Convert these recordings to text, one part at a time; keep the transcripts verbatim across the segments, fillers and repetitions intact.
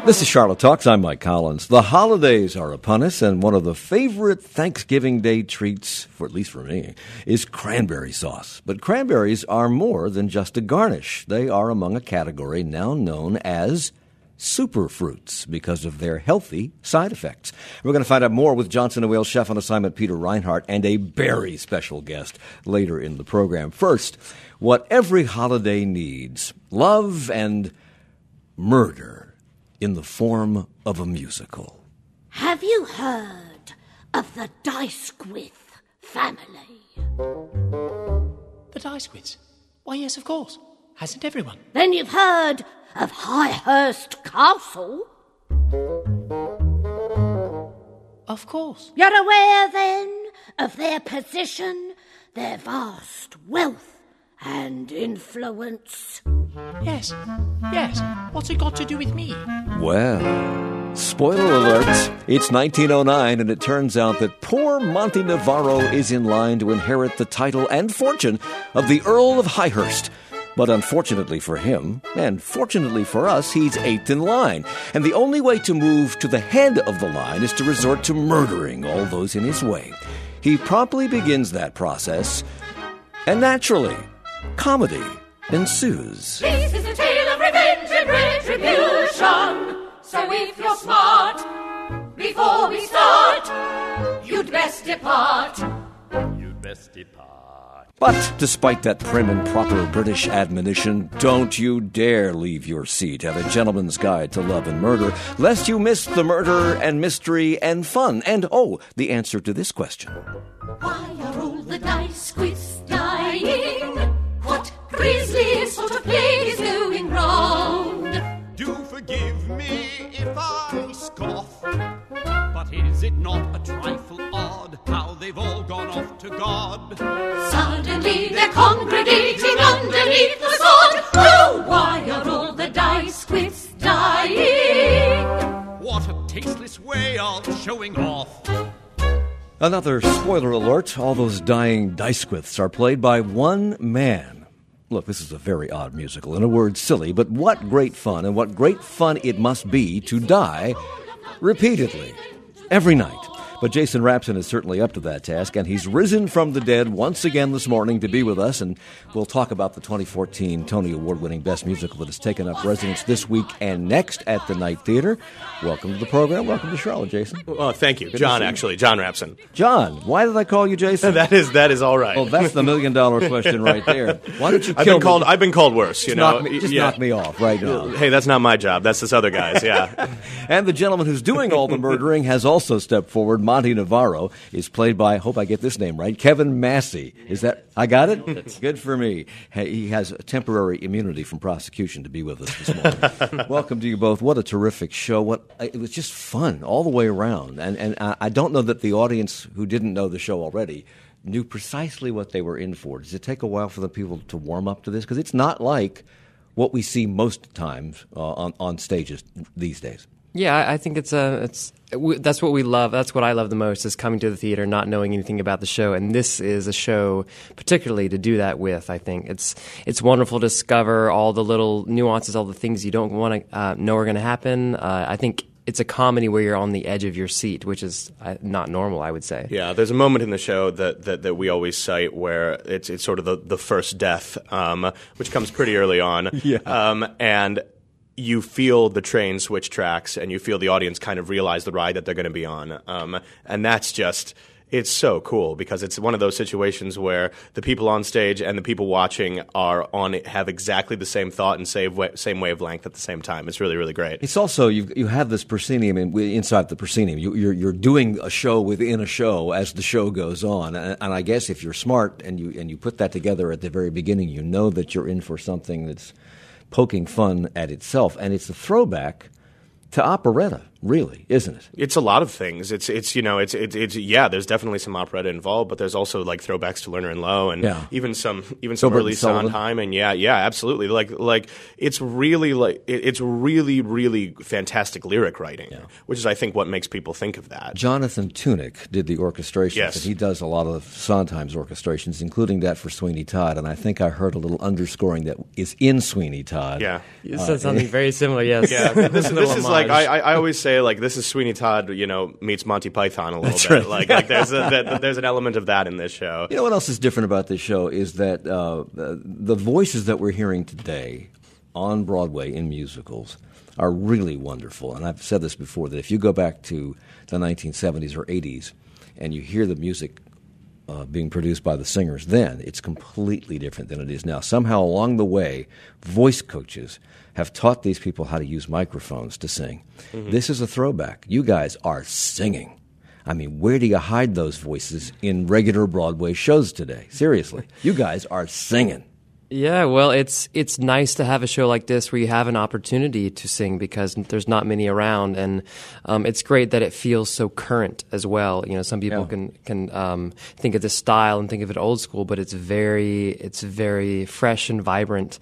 This is Charlotte Talks. I'm Mike Collins. The holidays are upon us, and one of the favorite Thanksgiving Day treats, for at least for me, is cranberry sauce. But cranberries are more than just a garnish. They are among a category now known as superfruits because of their healthy side effects. We're going to find out more with Johnson and Wales chef on assignment Peter Reinhardt and a very special guest later in the program. First, what every holiday needs: love and murder in the form of a musical. Have you heard of the Dysquith family? The Dysquiths? Why, yes, of course. Hasn't everyone? Then you've heard of Highhurst Castle? Of course. You're aware, then, of their position, their vast wealth and influence? Yes, yes. What's it got to do with me? Well, spoiler alert, it's nineteen oh nine, and it turns out that poor Monty Navarro is in line to inherit the title and fortune of the Earl of Highhurst. But unfortunately for him, and fortunately for us, he's eighth in line. And the only way to move to the head of the line is to resort to murdering all those in his way. He promptly begins that process, and naturally, comedy ensues. This is a tale of revenge and retribution. So if you're smart, before we start, you'd best depart. You'd best depart. But despite that prim and proper British admonition, don't you dare leave your seat at A Gentleman's Guide to Love and Murder, lest you miss the murder and mystery and fun. And, oh, the answer to this question. Why are all the Dysquiths dying? What grisly sort of plague is going round? Do forgive me if I scoff, but is it not a trifle odd how they've all gone off to God? Suddenly they're congregating underneath the sod. Oh, why are all the Dysquiths dying? What a tasteless way of showing off. Another spoiler alert, all those dying Dysquiths are played by one man. Look, this is a very odd musical, in a word, silly, but what great fun, and what great fun it must be to die repeatedly, every night. But Jason Rapson is certainly up to that task, and he's risen from the dead once again this morning to be with us, and we'll talk about the twenty fourteen Tony Award-winning Best Musical that has taken up residence this week and next at the Night Theater. Welcome to the program. Welcome to Charlotte, Jason. Oh, thank you. Good John, actually. John Rapson. John, why did I call you Jason? that is that is all right. Well, that's the million-dollar question right there. Why don't you I've kill been called, me? I've been called worse, Just you know. knock me, just yeah. knock me off right now. Hey, that's not my job. That's this other guy's, yeah. And the gentleman who's doing all the murdering has also stepped forward. Monty Navarro is played by, I hope I get this name right, Kevin Massey. Is that, I got it? That's good for me. Hey, he has a temporary immunity from prosecution to be with us this morning. Welcome to you both. What a terrific show. What It was just fun all the way around. And, and I, I don't know that the audience who didn't know the show already knew precisely what they were in for. Does it take a while for the people to warm up to this? Because it's not like what we see most times uh, on, on stages these days. Yeah, I think it's a it's we, that's what we love. That's what I love the most, is coming to the theater, not knowing anything about the show, and this is a show particularly to do that with. I think it's it's wonderful to discover all the little nuances, all the things you don't want to uh, know are going to happen. Uh, I think it's a comedy where you're on the edge of your seat, which is uh, not normal, I would say. Yeah, there's a moment in the show that, that, that we always cite where it's it's sort of the, the first death, um, which comes pretty early on. Yeah. Um, and you feel the train switch tracks, and you feel the audience kind of realize the ride that they're going to be on. Um, and that's just, it's so cool, because it's one of those situations where the people on stage and the people watching are on have exactly the same thought and same, same wavelength at the same time. It's really, really great. It's also, you you have this proscenium in, inside the proscenium. You, you're, you're doing a show within a show as the show goes on. And, and I guess if you're smart and you and you put that together at the very beginning, you know that you're in for something that's poking fun at itself. And it's a throwback to operetta, really, isn't it? It's a lot of things. It's it's you know it's it's, it's yeah. There's definitely some operetta involved, but there's also like throwbacks to Lerner and Lowe, and Yeah. even some even some Gilbert early and Sullivan. Sondheim, and yeah, yeah, absolutely. Like like it's really like it, it's really really fantastic lyric writing, which is I think what makes people think of that. Jonathan Tunick did the orchestrations, Yes. and he does a lot of Sondheim's orchestrations, including that for Sweeney Todd. And I think I heard a little underscoring that is in Sweeney Todd. Yeah. You said something very similar, yes. Yeah, this, A little this is like homage. I, I I always say like this is Sweeney Todd, you know, meets Monty Python a little That's bit. right. Like like there's a, that, there's an element of that in this show. You know what else is different about this show is that uh, uh, the voices that we're hearing today on Broadway in musicals are really wonderful. And I've said this before, that if you go back to the nineteen seventies or eighties and you hear the music uh, being produced by the singers then, it's completely different than it is now. Somehow along the way, voice coaches have taught these people how to use microphones to sing. Mm-hmm. This is a throwback. You guys are singing. I mean, where do you hide those voices in regular Broadway shows today? Seriously. You guys are singing. Yeah, well, it's it's nice to have a show like this where you have an opportunity to sing because there's not many around, and um, it's great that it feels so current as well. You know, some people Yeah. can can um, think of this style and think of it old school, but it's very it's very fresh and vibrant.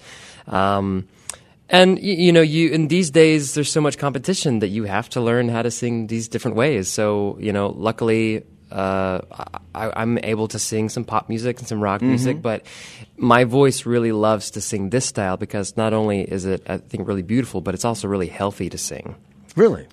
Um, And y- you know, you in these days, there's so much competition that you have to learn how to sing these different ways. So you know, luckily, uh, I, I'm able to sing some pop music and some rock music. But my voice really loves to sing this style because not only is it, I think, really beautiful, but it's also really healthy to sing. Really?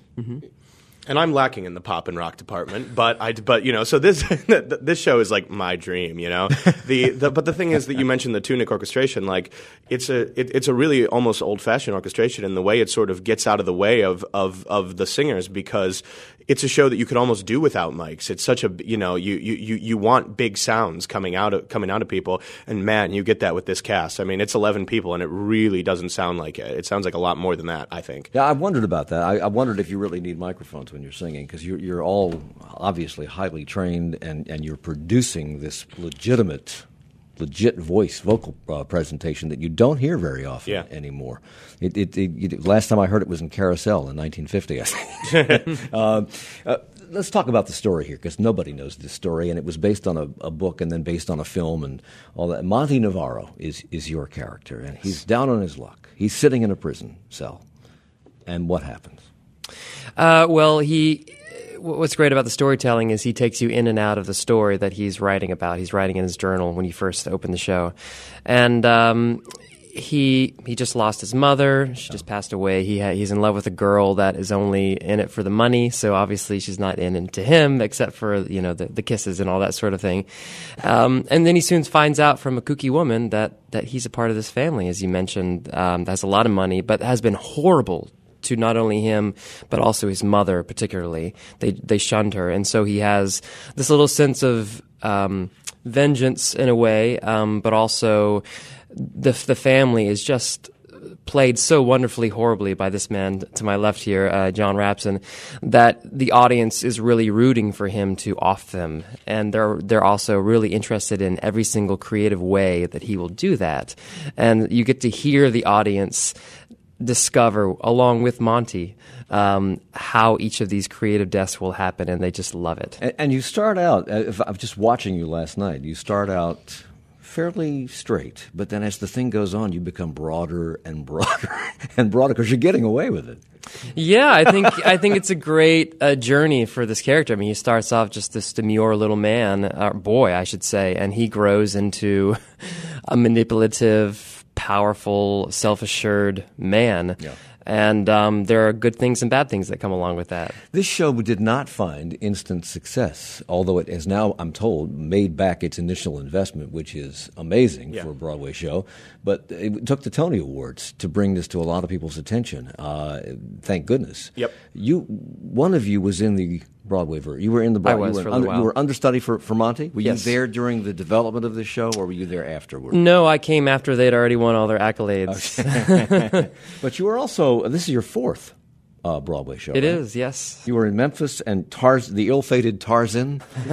And I'm lacking in the pop and rock department, but I, but you know, so this this show is like my dream, you know. The, the but the thing is that you mentioned the Tunick orchestration, like it's a it, it's a really almost old fashioned orchestration in the way it sort of gets out of the way of of of the singers because it's a show that you could almost do without mics. It's such a you know you you you, you want big sounds coming out of coming out of people, and man, you get that with this cast. I mean, it's eleven people, and it really doesn't sound like it. It sounds like a lot more than that, I think. Yeah, I wondered about that. I, I wondered if you really need microphones when you're singing, because you're, you're all obviously highly trained, and, and you're producing this legitimate, legit voice vocal uh, presentation that you don't hear very often Yeah. anymore. It, it, it, it, last time I heard it was in Carousel in nineteen fifty, I think. um, uh, let's talk about the story here, because nobody knows this story, and it was based on a, a book and then based on a film and all that. Monty Navarro is, is your character, and he's down on his luck. He's sitting in a prison cell. And what happens? Uh, well, he. What's great about the storytelling is he takes you in and out of the story that he's writing about. He's writing in his journal when you first open the show, and um, he he just lost his mother. She just passed away. He ha- he's in love with a girl that is only in it for the money. So obviously she's not in it to him, except for you know the, the kisses and all that sort of thing. Um, and then he soon finds out from a kooky woman that that he's a part of this family, as you mentioned, um, that has a lot of money, but has been horrible to not only him, but also his mother particularly. They they shunned her. And so he has this little sense of um, vengeance in a way, um, but also the the family is just played so wonderfully horribly by this man to my left here, uh, John Rapson, that the audience is really rooting for him to off them. And they're they're also really interested in every single creative way that he will do that. And you get to hear the audience discover, along with Monty, um, how each of these creative deaths will happen, and they just love it. And, and you start out, uh, if I'm just watching you last night, you start out fairly straight, but then as the thing goes on, you become broader and broader and broader because you're getting away with it. Yeah, I think I think it's a great uh, journey for this character. I mean, he starts off just this demure little man, uh, boy, I should say, and he grows into a manipulative, powerful, self-assured man. Yeah. And um, there are good things and bad things that come along with that. This show did not find instant success, although it has now, I'm told, made back its initial investment, which is amazing Yeah. for a Broadway show. But it took the Tony Awards to bring this to a lot of people's attention. Uh, thank goodness. Yep. You, one of you was in the Broadway version. You were in the I Broadway. was you were for a under, little You while. were understudy for, for Monty. Were Yes. you there during the development of this show, or were you there afterward? No, I came after they'd already won all their accolades. But you were also, this is your fourth uh, Broadway show. It right? is, yes. You were in Memphis and Tarz, the ill-fated Tarzan, uh,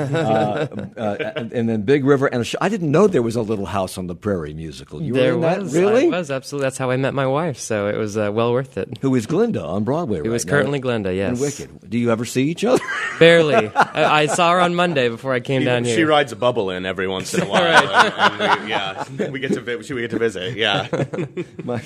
uh, and, and then Big River. And a show. I didn't know there was a Little House on the Prairie musical. You there were in that, was, really? I was, absolutely. That's how I met my wife, so it was uh, well worth it. Who is Glinda on Broadway right It was now? currently Glinda, yes. And Wicked. Do you ever see each other? Barely. I, I saw her on Monday before I came She, down here. she rides a bubble in every once in a while. Right. and, and we, yeah, we get to vi- we get to visit. Yeah. My,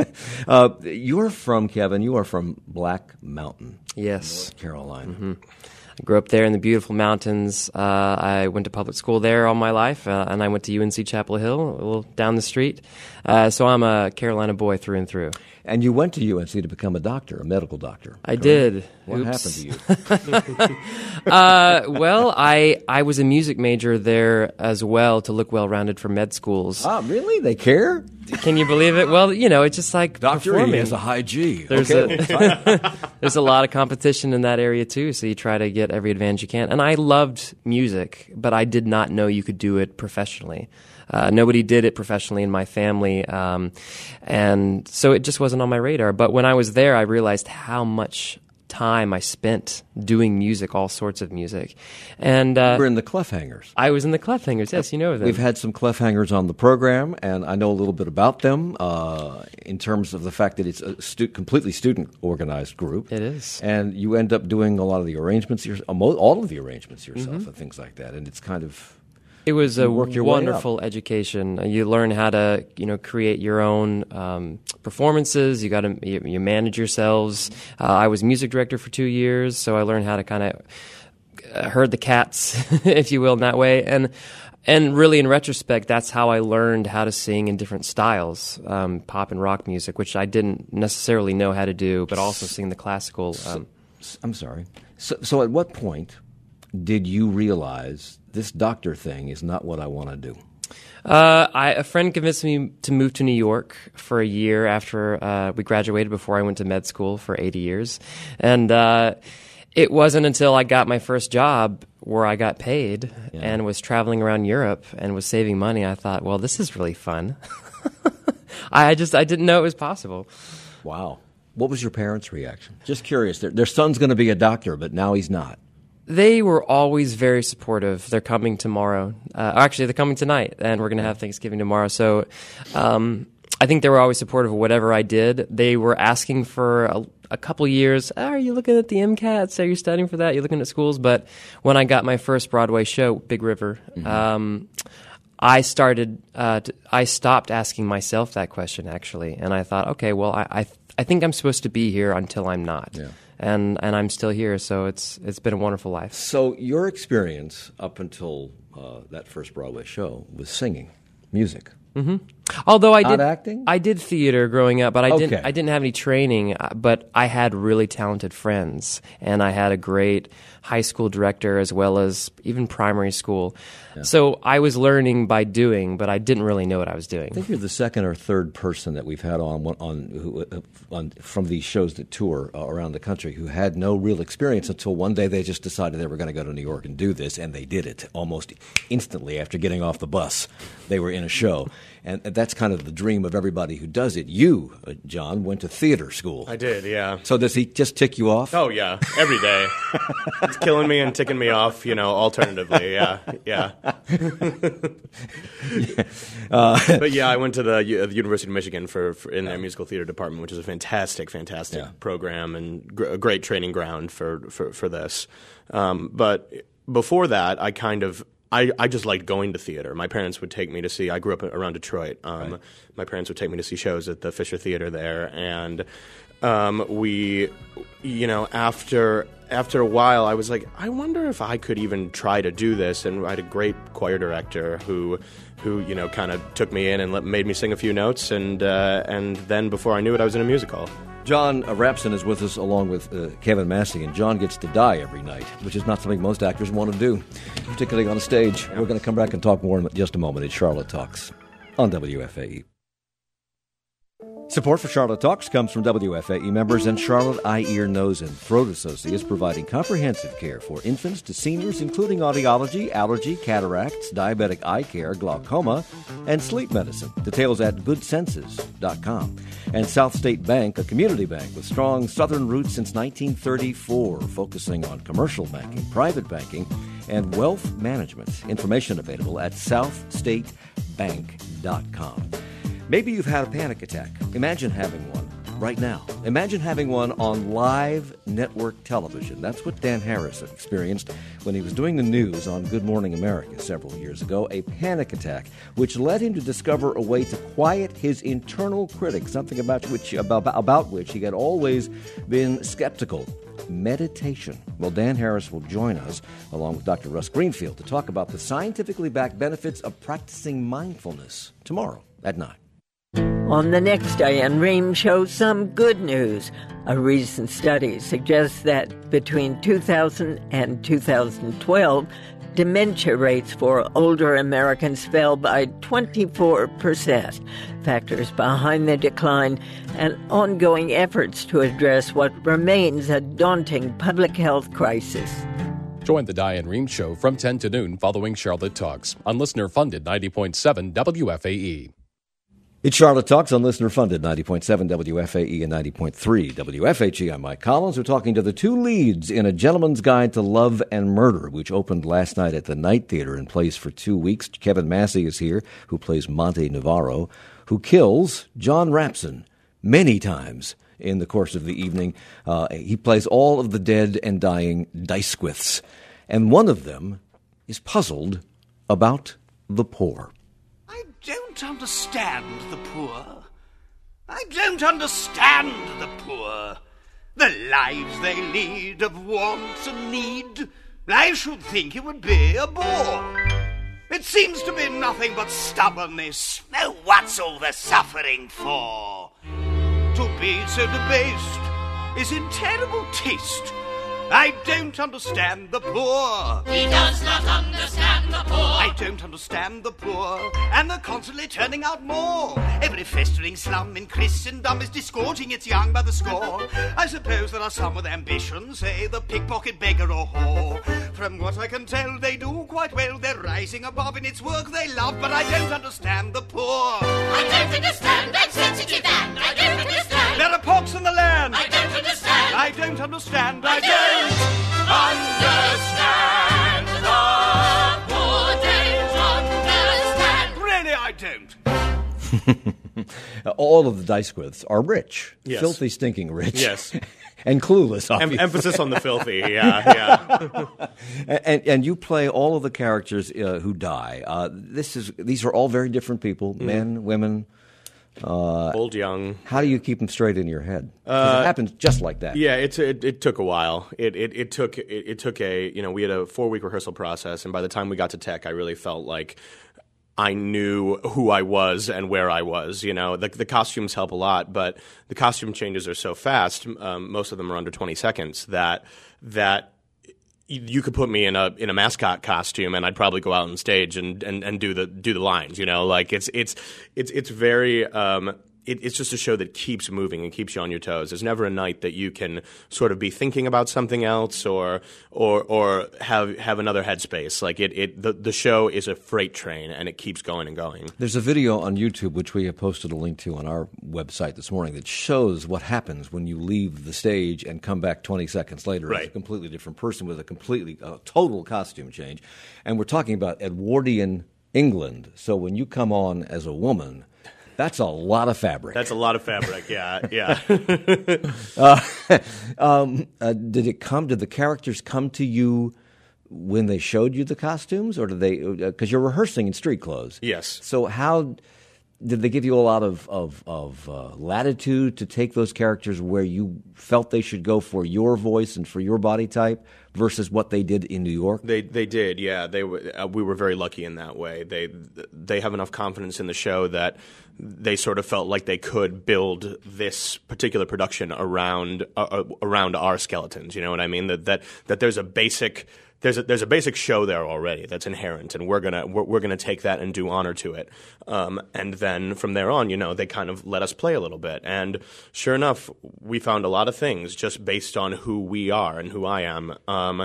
uh, you're from, Kevin, you are from Black Mountain, Yes. North Carolina. Mm-hmm. I grew up there in the beautiful mountains. Uh, I went to public school there all my life, uh, and I went to U N C Chapel Hill, a little down the street. Uh, so I'm a Carolina boy through and through. And you went to U N C to become a doctor, a medical doctor. I correct? did. What Oops. happened to you? uh, well, I I was a music major there as well to look well-rounded for med schools. Ah, really? They care? Can you believe it? Well, you know, it's just like Doctor, he performing. has a high G. There's okay. a there's a lot of competition in that area too, so you try to get every advantage you can. And I loved music, but I did not know you could do it professionally. Uh, nobody did it professionally in my family, um, and so it just wasn't on my radar. But when I was there, I realized how much time I spent doing music, all sorts of music. And uh, We're in the Clefhangers. I was in the Clefhangers. Yes, you know them. We've had some Clefhangers on the program, and I know a little bit about them uh, in terms of the fact that it's a stu- completely student-organized group. It is. And you end up doing a lot of the arrangements, your- all of the arrangements yourself Mm-hmm. and things like that. And it's kind of... It was a You work your way wonderful education. Uh, You learn how to, you know, create your own um, performances. You got to you, you manage yourselves. Uh, I was music director for two years, so I learned how to kind of uh, herd the cats, if you will, in that way. And and really, in retrospect, that's how I learned how to sing in different styles, um, pop and rock music, which I didn't necessarily know how to do, but also sing the classical. Um, I'm sorry. So, so at what point did you realize this doctor thing is not what I want to do? Uh, I, a friend convinced me to move to New York for a year after uh, we graduated, before I went to med school for eighty years. And uh, it wasn't until I got my first job where I got paid Yeah. and was traveling around Europe and was saving money, I thought, well, this is really fun. I just I didn't know it was possible. Wow. What was your parents' reaction? Just curious. Their, their son's going to be a doctor, but now he's not. They were always very supportive. They're coming tomorrow. Uh, actually, they're coming tonight, and we're going to have Thanksgiving tomorrow. So um, I think they were always supportive of whatever I did. They were asking for a, a couple years, oh, are you looking at the MCATs? Are you studying for that? Are you looking at schools? But when I got my first Broadway show, Big River, mm-hmm. um, I started. Uh, to, I stopped asking myself that question, actually, and I thought, okay, well, I I, th- I think I'm supposed to be here until I'm not. Yeah. And and I'm still here, so it's it's been a wonderful life. So your experience up until uh, that first Broadway show was singing, music. Mm-hmm. Although I Not did acting? I did theater growing up, but I Okay. didn't I didn't have any training. uh, But I had really talented friends, and I had a great high school director as well as even primary school. Yeah. So I was learning by doing, but I didn't really know what I was doing. I think you're the second or third person that we've had on on, who, uh, on from these shows that tour uh, around the country who had no real experience until one day they just decided they were going to go to New York and do this, and they did it almost instantly after getting off the bus. They were in a show, and that's kind of the dream of everybody who does it. You, uh, John, went to theater school. I did, yeah. So does he just tick you off? Oh, yeah, every day. It's killing me and ticking me off, you know, alternatively, yeah, yeah. yeah. Uh, but yeah, I went to the, uh, the University of Michigan for, for in their musical theater department, which is a fantastic, fantastic Yeah. program and gr- a great training ground for, for, for this. Um, but before that, I kind of I, I just liked going to theater. My parents would take me to see, I grew up around Detroit. Um, Right. My parents would take me to see shows at the Fisher Theater there. And um, we, you know, after after a while, I was like, I wonder if I could even try to do this. And I had a great choir director who, who you know, kind of took me in and let, made me sing a few notes. And, uh, and then before I knew it, I was in a musical. John Rapson is with us along with uh, Kevin Massey, and John gets to die every night, which is not something most actors want to do, particularly on a stage. Yeah. We're going to come back and talk more in just a moment. It's Charlotte Talks on W F A E. Support for Charlotte Talks comes from W F A E members and Charlotte Eye, Ear, Nose, and Throat Associates, providing comprehensive care for infants to seniors, including audiology, allergy, cataracts, diabetic eye care, glaucoma, and sleep medicine. Details at good senses dot com. And South State Bank, a community bank with strong Southern roots since nineteen thirty-four, focusing on commercial banking, private banking, and wealth management. Information available at south state bank dot com. Maybe you've had a panic attack. Imagine having one right now. Imagine having one on live network television. That's what Dan Harris experienced when he was doing the news on Good Morning America several years ago, a panic attack, which led him to discover a way to quiet his internal critic, something about which, about, about which he had always been skeptical. Meditation. Well, Dan Harris will join us, along with Doctor Russ Greenfield, to talk about the scientifically backed benefits of practicing mindfulness tomorrow at nine. On the next Diane Rehm Show, some good news. A recent study suggests that between two thousand and two thousand twelve, dementia rates for older Americans fell by twenty-four percent. Factors behind the decline and ongoing efforts to address what remains a daunting public health crisis. Join the Diane Rehm Show from ten to noon following Charlotte Talks on listener-funded ninety point seven W F A E. It's Charlotte Talks on listener-funded ninety point seven W F A E and ninety point three W F H E. I'm Mike Collins. We're talking to the two leads in A Gentleman's Guide to Love and Murder, which opened last night at the Night Theater and plays for two weeks. Kevin Massey is here, who plays Monte Navarro, who kills John Rapson many times in the course of the evening. Uh, he plays all of the dead and dying Dicewiths, and one of them is puzzled about the poor. I don't understand the poor. I don't understand the poor. The lives they lead of want and need. I should think it would be a bore. It seems to be nothing but stubbornness. Now what's all the suffering for? To be so debased is in terrible taste. I don't understand the poor. He does not understand the poor. I don't understand the poor, and they're constantly turning out more. Every festering slum in Christendom is disgorging its young by the score. I suppose there are some with ambition, say the pickpocket, beggar or whore. From what I can tell, they do quite well. They're rising above in its work they love, but I don't understand the poor. I don't understand that sensitive and I don't understand. There are pox in the land. I don't understand. I don't understand. I don't understand the poor. Don't understand. Really, I don't. All of the Dicewiths are rich, Yes. filthy, stinking rich. Yes. And clueless, Em- obviously. emphasis on the filthy, yeah, yeah. and, and you play all of the characters uh, who die. Uh, this is These are all very different people, Mm. men, women. Uh, Old, young. How do you keep them straight in your head? 'Cause it happens just like that. Yeah, it, it it took a while. It it, it took it, it took a you know we had a four week rehearsal process, and by the time we got to tech, I really felt like I knew who I was and where I was. You know, the the costumes help a lot, but the costume changes are so fast. Um, most of them are under twenty seconds. That that. You could put me in a in a mascot costume, and I'd probably go out on stage and, and, and do the do the lines. You know, like it's it's it's it's very. Um, it, it's just a show that keeps moving and keeps you on your toes. There's never a night that you can sort of be thinking about something else or or or have have another headspace. Like it, it the, the show is a freight train, and it keeps going and going. There's a video on YouTube, which we have posted a link to on our website this morning, that shows what happens when you leave the stage and come back twenty seconds later as a Right. completely different person with a completely uh, total costume change. And we're talking about Edwardian England. So when you come on as a woman, that's a lot of fabric. That's a lot of fabric. Yeah, yeah. uh, um, uh, did it come? Did the characters come to you when they showed you the costumes, or did they? Because uh, you're rehearsing in street clothes. Yes. So how did they give you a lot of of, of uh, latitude to take those characters where you felt they should go for your voice and for your body type versus what they did in New York? They they did, yeah. They were, uh, we were very lucky in that way. They they have enough confidence in the show that they sort of felt like they could build this particular production around uh, around our skeletons. You know what I mean? That that that there's a basic there's a, there's a basic show there already that's inherent, and we're gonna we're, we're gonna take that and do honor to it. Um, and then from there on, you know, they kind of let us play a little bit, and sure enough, we found a lot of things just based on who we are and who I am. Um,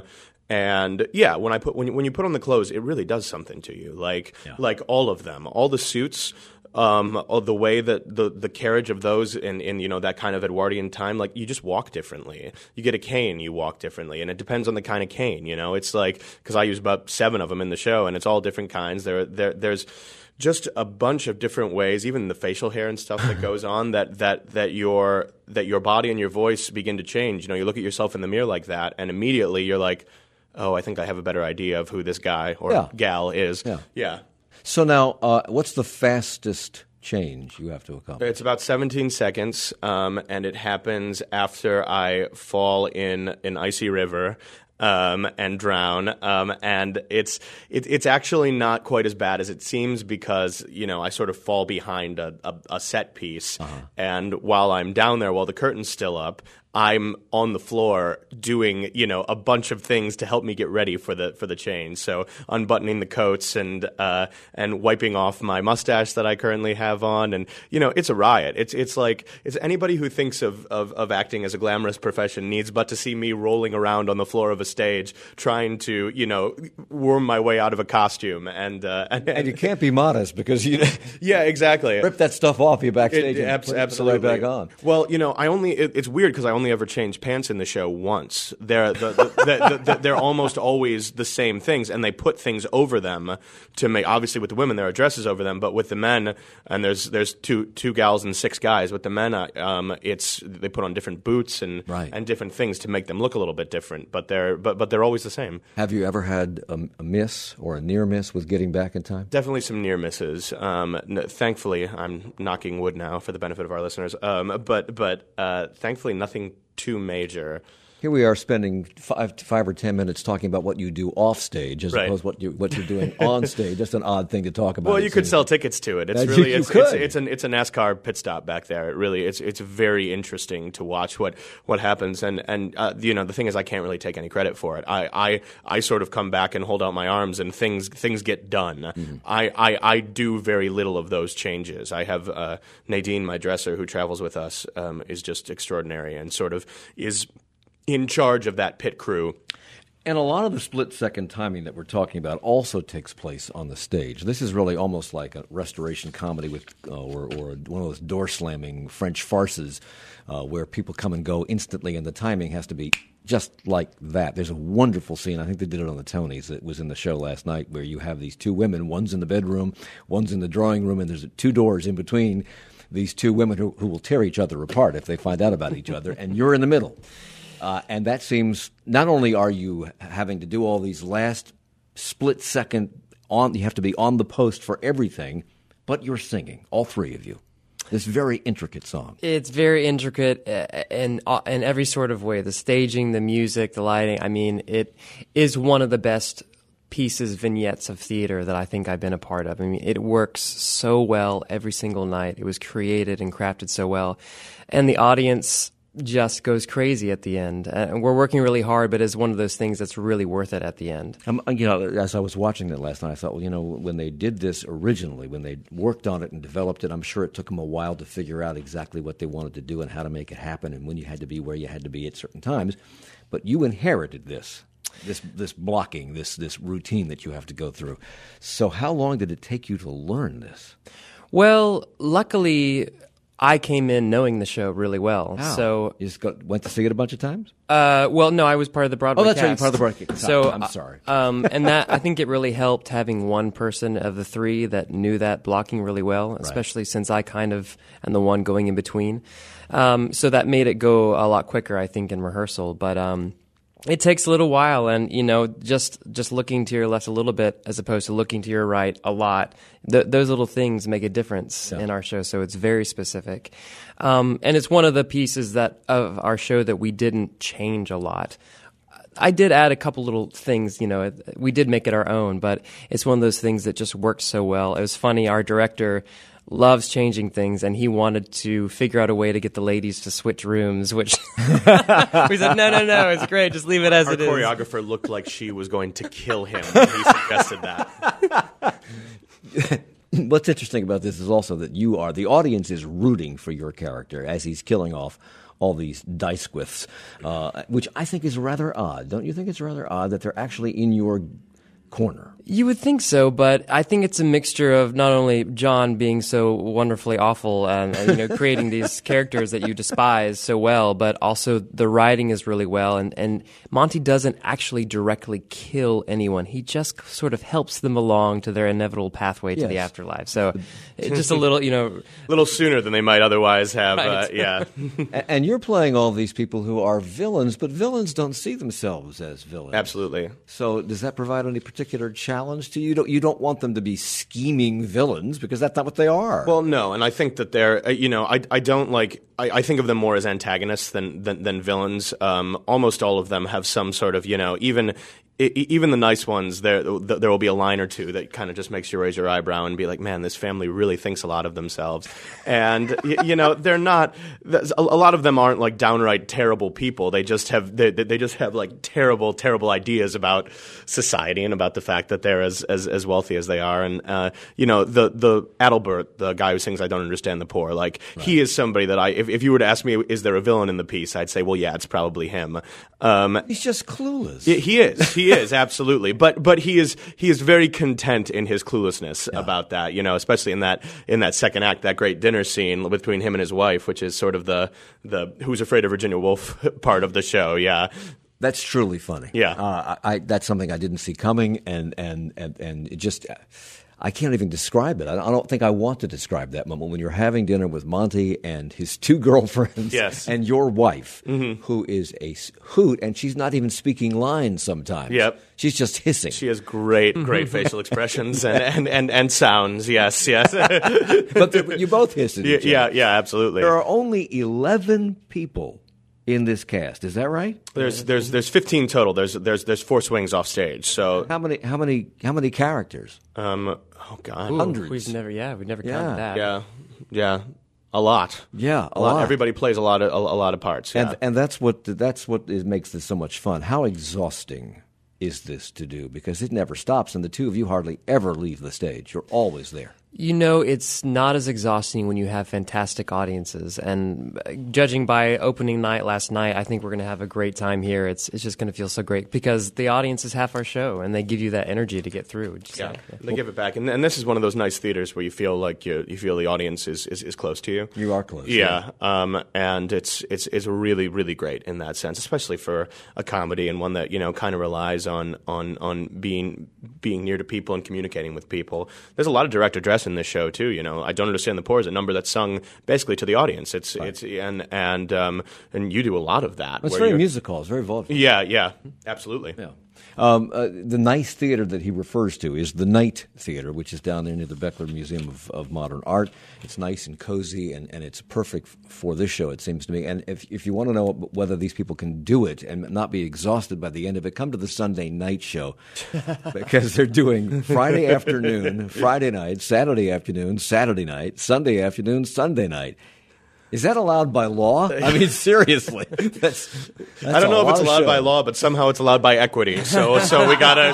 And yeah, when I put when you, when you put on the clothes, it really does something to you. Like yeah. like all of them, all the suits, um, the way that the the carriage of those in, in you know that kind of Edwardian time, like you just walk differently. You get a cane, you walk differently, and it depends on the kind of cane. You know, it's like because I use about seven of them in the show, and it's all different kinds. There there there's just a bunch of different ways, even the facial hair and stuff that goes on, that that that your that your body and your voice begin to change. You know, you look at yourself in the mirror like that, and immediately you're like, oh, I think I have a better idea of who this guy or yeah. gal is. Yeah. yeah. So now, uh, what's the fastest change you have to accomplish? It's about seventeen seconds, um, and it happens after I fall in an icy river. Um, and drown, um, and it's it, it's actually not quite as bad as it seems because you know I sort of fall behind a, a, a set piece, uh-huh. and while I'm down there, while the curtain's still up, I'm on the floor doing you know a bunch of things to help me get ready for the for the change. So unbuttoning the coats and uh, and wiping off my mustache that I currently have on, and you know it's a riot. It's it's like it's anybody who thinks of, of of acting as a glamorous profession needs but to see me rolling around on the floor of a stage trying to you know worm my way out of a costume, and uh, and, and you can't be modest because you yeah exactly rip that stuff off you backstage it, and abs- put, absolutely put it right back on. Well, you know I only it, it's weird because I only ever changed pants in the show once. They're the, the, the, the, they're almost always the same things, and they put things over them to make. Obviously, with the women, there are dresses over them, but with the men, and there's there's two two gals and six guys. With the men, uh, um, it's they put on different boots and right. and different things to make them look a little bit different. But they're but but they're always the same. Have you ever had a, a miss or a near miss with getting back in time? Definitely some near misses. Um, n- thankfully, I'm knocking wood now for the benefit of our listeners. Um, but but uh, thankfully, nothing too major. Here we are spending five, five or ten minutes talking about what you do off stage as right. opposed to what, you, what you're doing on stage. Just an odd thing to talk about. Well, you could seems. sell tickets to it. It's Uh, really you it's, could. it's it's an it's a NASCAR pit stop back there. It really it's it's very interesting to watch what, what happens. And and uh, you know the thing is I can't really take any credit for it. I, I, I sort of come back and hold out my arms and things things get done. Mm-hmm. I, I, I do very little of those changes. I have uh, Nadine, my dresser, who travels with us, um, is just extraordinary and sort of is in charge of that pit crew. And a lot of the split-second timing that we're talking about also takes place on the stage. This is really almost like a restoration comedy with, uh, or, or one of those door-slamming French farces uh, where people come and go instantly, and the timing has to be just like that. There's a wonderful scene. I think they did it on the Tonys. It was in the show last night where you have these two women. One's in the bedroom, one's in the drawing room, and there's two doors in between these two women who, who will tear each other apart if they find out about each other, and you're in the middle. Uh, and that seems, not only are you having to do all these last split second, on, you have to be on the post for everything, but you're singing, all three of you. This very intricate song. It's very intricate in, in every sort of way. The staging, the music, the lighting. I mean, it is one of the best pieces, vignettes of theater that I think I've been a part of. I mean, it works so well every single night. It was created and crafted so well. And the audience just goes crazy at the end. And we're working really hard, but it's one of those things that's really worth it at the end. Um, you know, as I was watching it last night, I thought, well, you know, when they did this originally, when they worked on it and developed it, I'm sure it took them a while to figure out exactly what they wanted to do and how to make it happen and when you had to be where you had to be at certain times. But you inherited this. This this blocking, this this routine that you have to go through. So how long did it take you to learn this? Well, luckily, I came in knowing the show really well. How? So you just got, went to see it a bunch of times? Uh, well, no, I was part of the Broadway Oh, that's cast. right, you're part of the Broadway cast. So I'm sorry. Um, and that I think it really helped having one person of the three that knew that blocking really well, especially right. since I kind of am the one going in between. Um, so that made it go a lot quicker, I think, in rehearsal. But um, it takes a little while, and you know, just just looking to your left a little bit as opposed to looking to your right a lot. Th- those little things make a difference yeah. in our show, so it's very specific. Um, and it's one of the pieces that of our show that we didn't change a lot. I did add a couple little things, you know, we did make it our own, but it's one of those things that just worked so well. It was funny, our director loves changing things, and he wanted to figure out a way to get the ladies to switch rooms, which we said, no, no, no, it's great, just leave it as Our it is. Our choreographer looked like she was going to kill him when he suggested that. What's interesting about this is also that you are, the audience is rooting for your character as he's killing off all these Dysquiths, uh, which I think is rather odd. Don't you think it's rather odd that they're actually in your corner? You would think so, but I think it's a mixture of not only John being so wonderfully awful and, and you know creating these characters that you despise so well, but also the writing is really well, and, and Monty doesn't actually directly kill anyone. He just sort of helps them along to their inevitable pathway to Yes. the afterlife. So it's just a little, you know... A little sooner than they might otherwise have, Right. uh, yeah. and, and you're playing all these people who are villains, but villains don't see themselves as villains. Absolutely. So does that provide any particular challenge to you? You don't, you don't want them to be scheming villains because that's not what they are. Well, no, and I think that they're, uh, you know, I, I don't like, I, I think of them more as antagonists than than, than villains. Um, almost all of them have some sort of, you know, even I, even the nice ones, there there will be a line or two that kind of just makes you raise your eyebrow and be like, man, this family really thinks a lot of themselves. And, you, you know, they're not, a lot of them aren't like downright terrible people. They just have, they, they just have like terrible, terrible ideas about society and about the fact that they're as, as, as wealthy as they are. And, uh, you know, the, the Adalbert, the guy who sings I Don't Understand the Poor, like, right. He is somebody that I, if, if you were to ask me, is there a villain in the piece? I'd say, well, yeah, it's probably him. Um, He's just clueless. He, he is. He is, absolutely. But, but he is, he is very content in his cluelessness yeah. about that, you know, especially in that, in that second act, that great dinner scene between him and his wife, which is sort of the, the Who's Afraid of Virginia Woolf part of the show. Yeah. That's truly funny. Yeah. Uh, I, I, that's something I didn't see coming, and, and, and, and it just, I can't even describe it. I, I don't think I want to describe that moment when you're having dinner with Monty and his two girlfriends yes. and your wife, mm-hmm. who is a hoot, and she's not even speaking lines sometimes. Yep. She's just hissing. She has great, great facial expressions and, and, and, and sounds, yes, yes. But you both hiss at yeah, each yeah, other. yeah, absolutely. There are only eleven people in this cast. Is that right? There's there's there's fifteen total. There's there's there's four swings off stage. So how many how many how many characters? Um oh god. Ooh, Hundreds. We've never yeah, we've never Yeah. counted that. Yeah. Yeah. A lot. Yeah, a, a lot. lot. Everybody plays a lot of a, a lot of parts. Yeah. And and that's what that's what is, makes this so much fun. How exhausting is this to do? Because it never stops, and the two of you hardly ever leave the stage. You're always there. You know, it's not as exhausting when you have fantastic audiences. And judging by opening night last night, I think we're going to have a great time here. It's it's just going to feel so great because the audience is half our show, and they give you that energy to get through. Just yeah, like, yeah. They give it back, and and this is one of those nice theaters where you feel like you you feel the audience is, is, is close to you. You are close. Yeah, yeah. Um, and it's it's it's really really great in that sense, especially for a comedy and one that you know kind of relies on on on being being near to people and communicating with people. There's a lot of direct address in this show too. You know, I Don't Understand the Poor is a number that's sung basically to the audience. It's right. it's and and um, and you do a lot of that. It's very musical. It's very vaudeville. Yeah, yeah, absolutely. Yeah. Um, uh, the nice theater that he refers to is the Night Theater, which is down there near the Beckler Museum of, of Modern Art. It's nice and cozy, and, and it's perfect f- for this show, it seems to me. And if if you want to know whether these people can do it and not be exhausted by the end of it, come to the Sunday night show because they're doing Friday afternoon, Friday night, Saturday afternoon, Saturday night, Sunday afternoon, Sunday night. Is that allowed by law? I mean, seriously. That's, that's I don't know if it's allowed show. by law, but somehow it's allowed by equity. So, so we gotta,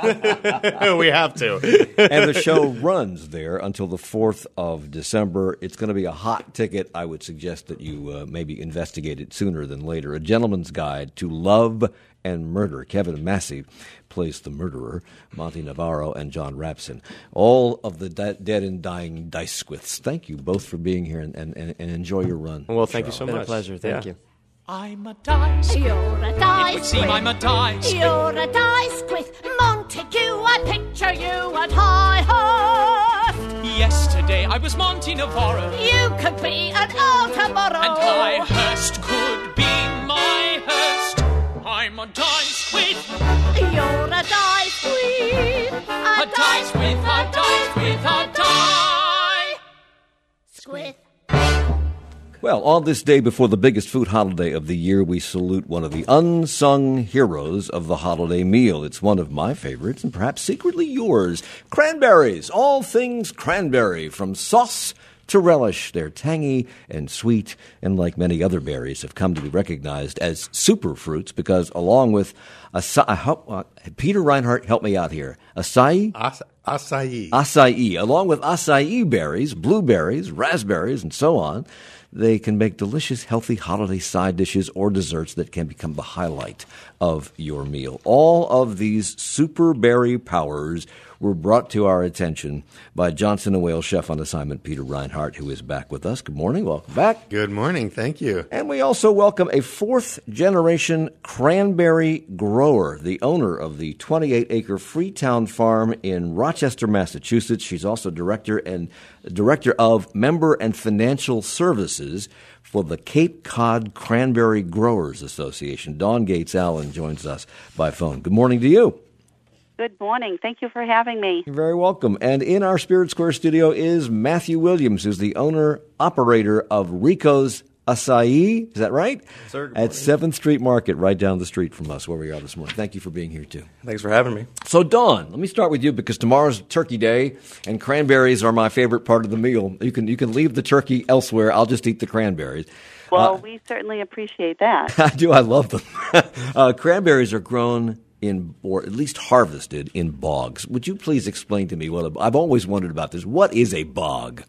so we have to. And the show runs there until the fourth of December. It's going to be a hot ticket. I would suggest that you uh, maybe investigate it sooner than later. A Gentleman's Guide to Love and Murder. Kevin Massey plays the murderer, Monty Navarro and John Rapson. All of the de- dead and dying Dysquiths. Thank you both for being here, and, and, and enjoy your run. Well, thank you so It's been much. a pleasure. Thank Yeah. you. I'm a dice. You're a dice. It would seem I'm a dice. You're a dice with Montague. I picture you at high horse. Yesterday I was Monty Navarro, You could be an old tomorrow. and High Hurst could be my Hurst. I'm a dice with You're a dice with a dice with a dice with a die. Squith. Well, on this day before the biggest food holiday of the year, we salute one of the unsung heroes of the holiday meal. It's one of my favorites and perhaps secretly yours. Cranberries, all things cranberry, from sauce to relish. They're tangy and sweet, and like many other berries, have come to be recognized as superfruits because along with acai, uh, Peter Reinhardt, help me out here. Acai? As- acai. Acai. Along with acai berries, blueberries, raspberries, and so on, they can make delicious, healthy holiday side dishes or desserts that can become the highlight of your meal. All of these super berry powers were brought to our attention by Johnson and Wales chef on assignment Peter Reinhardt, who is back with us. Good morning. Welcome back. Good morning. Thank you. And we also welcome a fourth-generation cranberry grower, the owner of the twenty-eight acre Freetown Farm in Rochester, Massachusetts. She's also director and director of member and financial services for the Cape Cod Cranberry Growers Association. Dawn Gates Allen joins us by phone. Good morning to you. Good morning. Thank you for having me. You're very welcome. And in our Spirit Square studio is Matthew Williams, who's the owner-operator of Rico's Acai. Is that right? Sir, at seventh Street Market, right down the street from us, where we are this morning. Thank you for being here, too. Thanks for having me. So, Dawn, let me start with you because tomorrow's Turkey Day, and cranberries are my favorite part of the meal. You can you can leave the turkey elsewhere. I'll just eat the cranberries. Well, uh, we certainly appreciate that. I do. I love them. uh, cranberries are grown in, or at least harvested in bogs. Would you please explain to me what a, I've always wondered about this. What is a bog?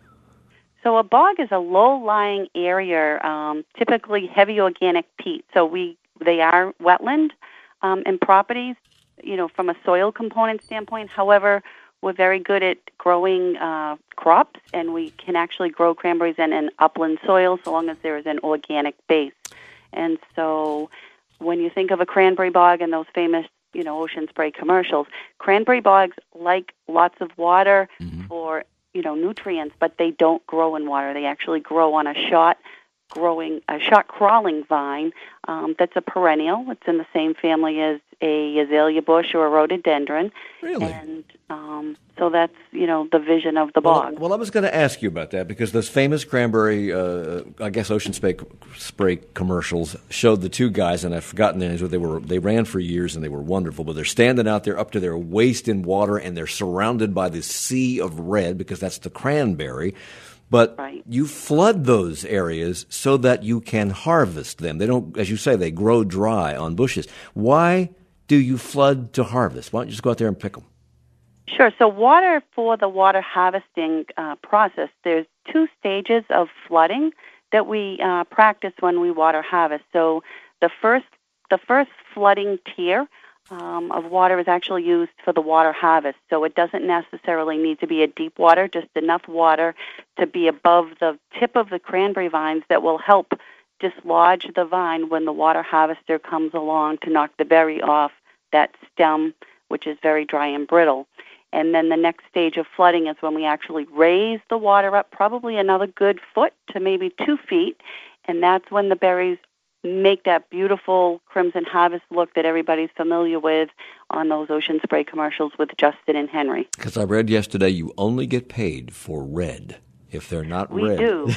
So a bog is a low-lying area, um, typically heavy organic peat. So we they are wetland um, and properties, you know, from a soil component standpoint. However, we're very good at growing uh, crops, and we can actually grow cranberries in an upland soil so long as there is an organic base. And so when you think of a cranberry bog and those famous, you know, Ocean Spray commercials, cranberry bogs like lots of water mm-hmm. for, you know, nutrients, but they don't grow in water. They actually grow on a short growing, a short crawling vine um, that's a perennial. It's in the same family as a azalea bush or a rhododendron. Really? And um, so that's, you know, the vision of the bog. Well, well I was going to ask you about that because those famous cranberry, uh, I guess, Ocean Spray, spray commercials showed the two guys, and I've forgotten their names, but they were they ran for years and they were wonderful. But they're standing out there up to their waist in water, and they're surrounded by this sea of red because that's the cranberry. But right. you flood those areas so that you can harvest them. They don't, as you say, they grow dry on bushes. Why do you flood to harvest? Why don't you just go out there and pick them? Sure. So water for the water harvesting uh, process, there's two stages of flooding that we uh, practice when we water harvest. So the first, the first flooding tier Um, of water is actually used for the water harvest. So it doesn't necessarily need to be a deep water, just enough water to be above the tip of the cranberry vines that will help dislodge the vine when the water harvester comes along to knock the berry off that stem, which is very dry and brittle. And then the next stage of flooding is when we actually raise the water up probably another good foot to maybe two feet, and that's when the berries make that beautiful crimson harvest look that everybody's familiar with on those Ocean Spray commercials with Justin and Henry. Because I read yesterday you only get paid for red if they're not we red. We do.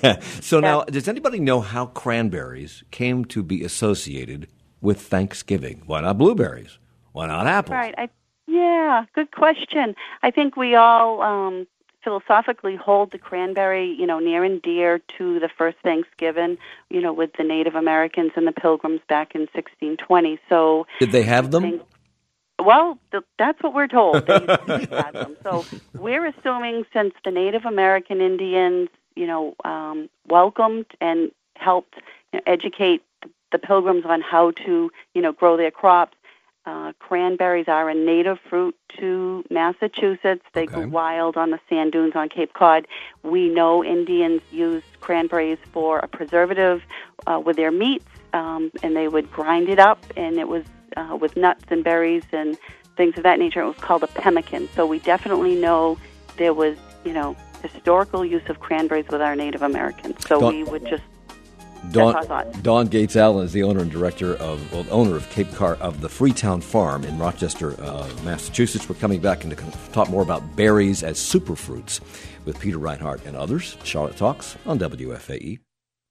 So now, does anybody know how cranberries came to be associated with Thanksgiving? Why not blueberries? Why not apples? Right. I, yeah, good question. I think we all um, philosophically hold the cranberry, you know, near and dear to the first Thanksgiving, you know, with the Native Americans and the Pilgrims back in sixteen twenty. So did they have them? Think, well, th- that's what we're told. They had them. So we're assuming since the Native American Indians, you know, um, welcomed and helped you know, educate the Pilgrims on how to, you know, grow their crops. Uh, cranberries are a native fruit to Massachusetts. They okay. go wild on the sand dunes on Cape Cod. We know Indians used cranberries for a preservative uh, with their meats, um, and they would grind it up, and it was uh, with nuts and berries and things of that nature. It was called a pemmican. So we definitely know there was, you know, historical use of cranberries with our Native Americans. So Don't- we would just Dawn, That's our thought. Dawn Gates Allen is the owner and director of, well, owner of Cape Cod of the Freetown Farm in Rochester, uh, Massachusetts. We're coming back and to talk more about berries as superfruits with Peter Reinhardt and others. Charlotte Talks on W F A E.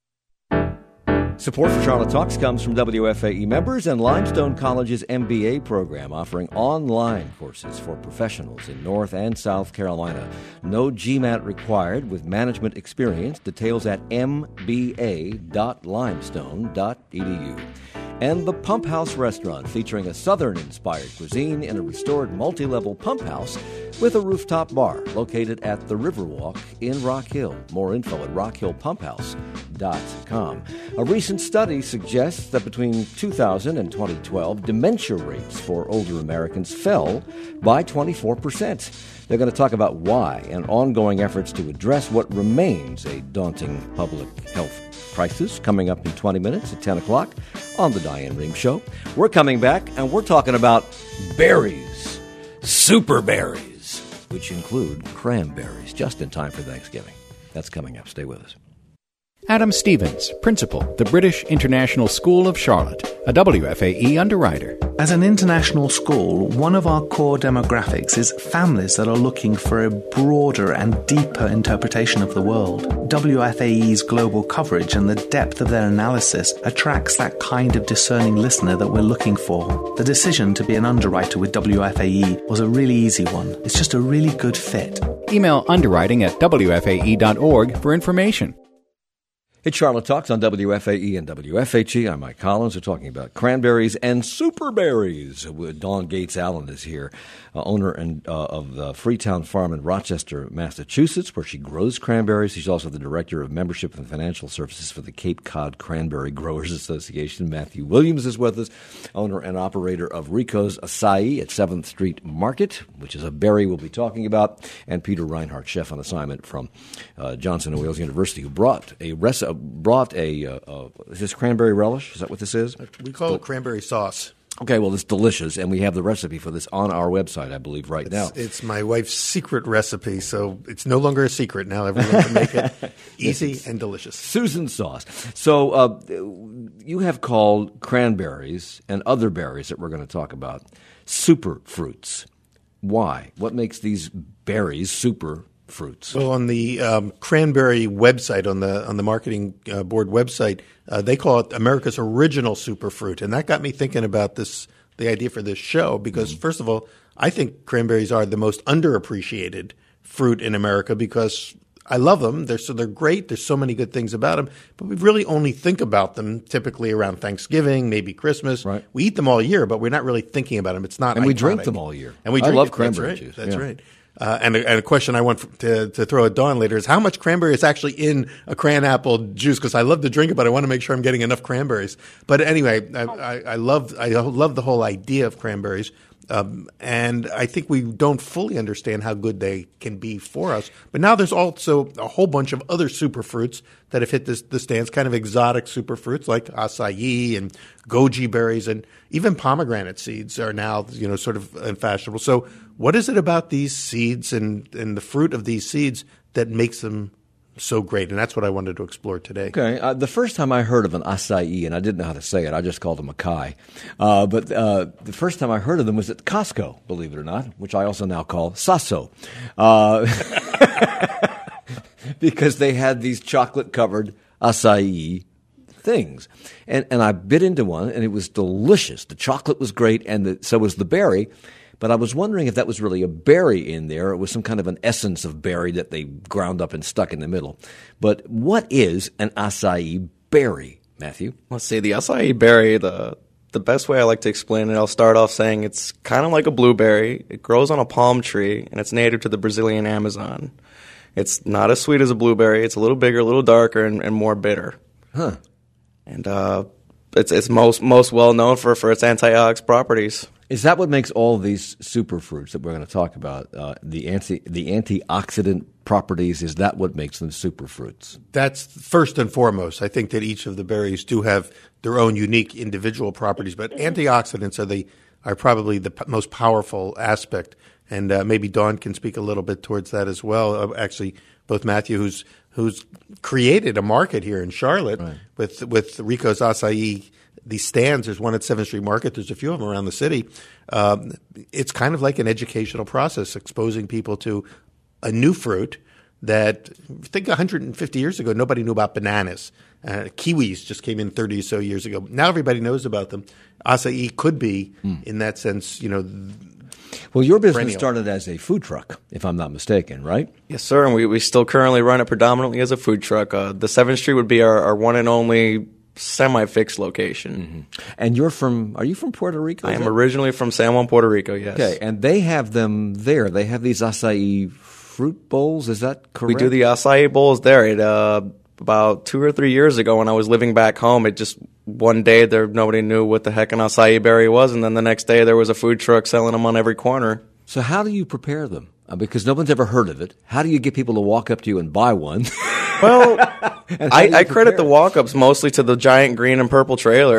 Support for Charlotte Talks comes from W F A E members and Limestone College's M B A program, offering online courses for professionals in North and South Carolina. No GMAT required with management experience. Details at m b a dot limestone dot e d u. And the Pump House Restaurant, featuring a Southern-inspired cuisine in a restored multi-level pump house with a rooftop bar located at the Riverwalk in Rock Hill. More info at rock hill pump house dot com. A recent study suggests that between two thousand and twenty twelve, dementia rates for older Americans fell by twenty-four percent. They're going to talk about why and ongoing efforts to address what remains a daunting public health crisis coming up in twenty minutes at ten o'clock on the Diane Rehm Show. We're coming back, and we're talking about berries, super berries, which include cranberries, just in time for Thanksgiving. That's coming up. Stay with us. Adam Stevens, Principal, the British International School of Charlotte, a W F A E underwriter. As an international school, one of our core demographics is families that are looking for a broader and deeper interpretation of the world. W F A E's global coverage and the depth of their analysis attracts that kind of discerning listener that we're looking for. The decision to be an underwriter with W F A E was a really easy one. It's just a really good fit. Email underwriting at w f a e dot org for information. It's Charlotte Talks on W F A E and W F H E. I'm Mike Collins. We're talking about cranberries and super berries. Dawn Gates Allen is here, uh, owner and uh, of the Freetown Farm in Rochester, Massachusetts, where she grows cranberries. She's also the director of membership and financial services for the Cape Cod Cranberry Growers Association. Matthew Williams is with us, owner and operator of Rico's Acai at seventh Street Market, which is a berry we'll be talking about, and Peter Reinhardt, chef on assignment from uh, Johnson and Wales University, who brought a recipe. Brought a, uh, uh, is this cranberry relish? Is that what this is? We call it cranberry sauce. Okay, well, it's delicious, and we have the recipe for this on our website, I believe, right it's, now. It's my wife's secret recipe, so it's no longer a secret now. Everyone can make it easy and delicious. Susan sauce. So uh, you have called cranberries and other berries that we're going to talk about super fruits. Why? What makes these berries super fruits? Well, on the um, cranberry website, on the on the marketing uh, board website, uh, they call it America's original superfruit, and that got me thinking about this, the idea for this show. Because mm-hmm. first of all, I think cranberries are the most underappreciated fruit in America because I love them. They're so they're great. There's so many good things about them, but we really only think about them typically around Thanksgiving, maybe Christmas. Right. We eat them all year, but we're not really thinking about them. It's not, and iconic. we drink them all year. And we I drink love it. cranberry That's right. juice. That's yeah. right. Uh, and, a, and a question I want to, to throw at Dawn later is how much cranberry is actually in a cran apple juice? Because I love to drink it, but I want to make sure I'm getting enough cranberries. But anyway, I, I, I love I love the whole idea of cranberries. Um, and I think we don't fully understand how good they can be for us. But now there's also a whole bunch of other superfruits that have hit this, the stands, kind of exotic superfruits like acai and goji berries, and even pomegranate seeds are now, you know, sort of fashionable. So what is it about these seeds and, and the fruit of these seeds that makes them so great? And that's what I wanted to explore today. Okay. Uh, the first time I heard of an acai, and I didn't know how to say it, I just called them acai. Uh, but uh, the first time I heard of them was at Costco, believe it or not, which I also now call Sasso. Uh, because they had these chocolate-covered acai things. And, and I bit into one, and it was delicious. The chocolate was great, and the, so was the berry. But I was wondering if that was really a berry in there. It was some kind of an essence of berry that they ground up and stuck in the middle. But what is an acai berry, Matthew? Let's see. The acai berry, the the best way I like to explain it, I'll start off saying it's kind of like a blueberry. It grows on a palm tree, and it's native to the Brazilian Amazon. It's not as sweet as a blueberry. It's a little bigger, a little darker, and, and more bitter. Huh. And uh, it's it's most most well known for, for its antioxidant properties. Is that what makes all these superfruits that we're going to talk about, uh, the anti the antioxidant properties, is that what makes them superfruits? That's first and foremost. I think that each of the berries do have their own unique individual properties, but antioxidants are the are probably the p- most powerful aspect. And uh, maybe Dawn can speak a little bit towards that as well. Uh, actually, both Matthew, who's who's created a market here in Charlotte right. with with Rico's Acai. These stands, there's one at seventh Street Market. There's a few of them around the city. Um, it's kind of like an educational process, exposing people to a new fruit that, I think one hundred fifty years ago, nobody knew about bananas. Uh, kiwis just came in thirty or so years ago. Now everybody knows about them. Acai could be, mm. in that sense, you know. Well, your business perennial. started as a food truck, if I'm not mistaken, right? Yes, sir, and we, we still currently run it predominantly as a food truck. Uh, the seventh Street would be our, our one and only semi-fixed location. Mm-hmm. And you're from, are you from Puerto Rico? I am originally from San Juan, Puerto Rico, yes. Okay, and they have them there. They have these acai fruit bowls, is that correct? We do the acai bowls there. It, uh, about two or three years ago when I was living back home, it just, one day there nobody knew what the heck an acai berry was, and then the next day there was a food truck selling them on every corner. So how do you prepare them? Uh, because no one's ever heard of it. How do you get people to walk up to you and buy one? Well, I, I credit the walk-ups mostly to the giant green and purple trailer.